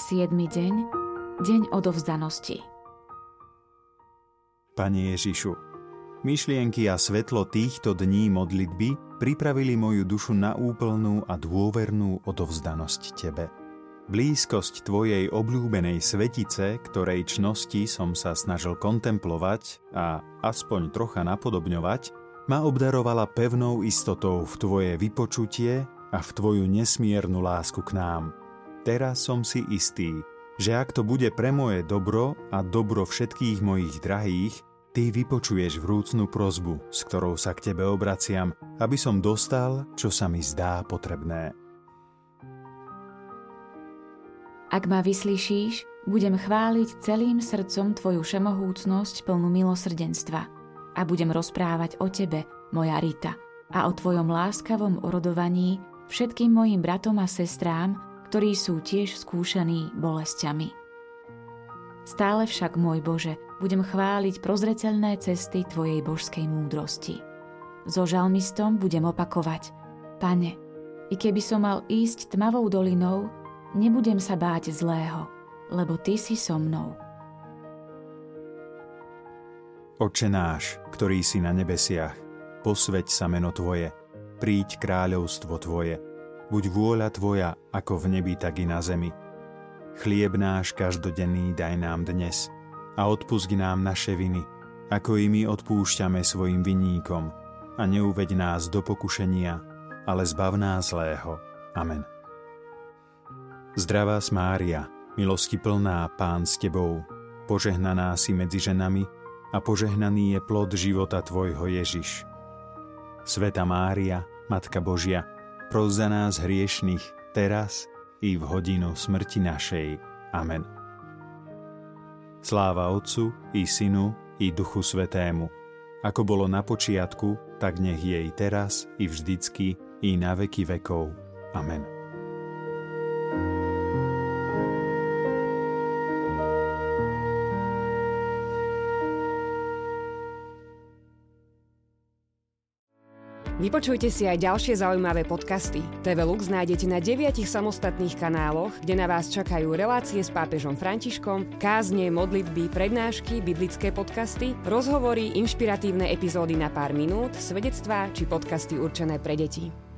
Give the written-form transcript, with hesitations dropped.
7. deň, deň odovzdanosti. Pane Ježišu, myšlienky a svetlo týchto dní modlitby pripravili moju dušu na úplnú a dôvernú odovzdanosť Tebe. Blízkosť Tvojej obľúbenej svetice, ktorej čnosti som sa snažil kontemplovať a aspoň trocha napodobňovať, ma obdarovala pevnou istotou v Tvoje vypočutie a v Tvoju nesmiernu lásku k nám. Teraz som si istý, že ak to bude pre moje dobro a dobro všetkých mojich drahých, Ty vypočuješ vrúcnu prosbu, s ktorou sa k Tebe obraciam, aby som dostal, čo sa mi zdá potrebné. Ak ma vyslyšíš, budem chváliť celým srdcom Tvoju všemohúcnosť plnú milosrdenstva a budem rozprávať o Tebe, moja Rita, a o Tvojom láskavom orodovaní všetkým mojim bratom a sestrám, ktorí sú tiež skúšaní bolesťami. Stále však, môj Bože, budem chváliť prozreteľné cesty Tvojej božskej múdrosti. So žalmistom budem opakovať: Pane, i keby som mal ísť tmavou dolinou, nebudem sa báť zlého, lebo Ty si so mnou. Otče náš, ktorý si na nebesiach, posväť sa meno Tvoje, príď kráľovstvo Tvoje, buď vôľa Tvoja, ako v nebi, tak i na zemi. Chlieb náš každodenný daj nám dnes a odpusť nám naše viny, ako i my odpúšťame svojim vinníkom. A neuveď nás do pokušenia, ale zbav nás zlého. Amen. Zdravá Mária, milosti plná, Pán s Tebou, požehnaná si medzi ženami a požehnaný je plod života Tvojho Ježiš. Sveta Mária, Matka Božia, pros za nás hriešnych, teraz i v hodinu smrti našej. Amen. Sláva Otcu i Synu i Duchu Svätému, ako bolo na počiatku, tak nech je i teraz, i vždycky, i na veky vekov. Amen. Vypočujte si aj ďalšie zaujímavé podcasty. TV Lux nájdete na 9 samostatných kanáloch, kde na vás čakajú relácie s pápežom Františkom, kázne, modlitby, prednášky, biblické podcasty, rozhovory, inšpiratívne epizódy na pár minút, svedectvá či podcasty určené pre deti.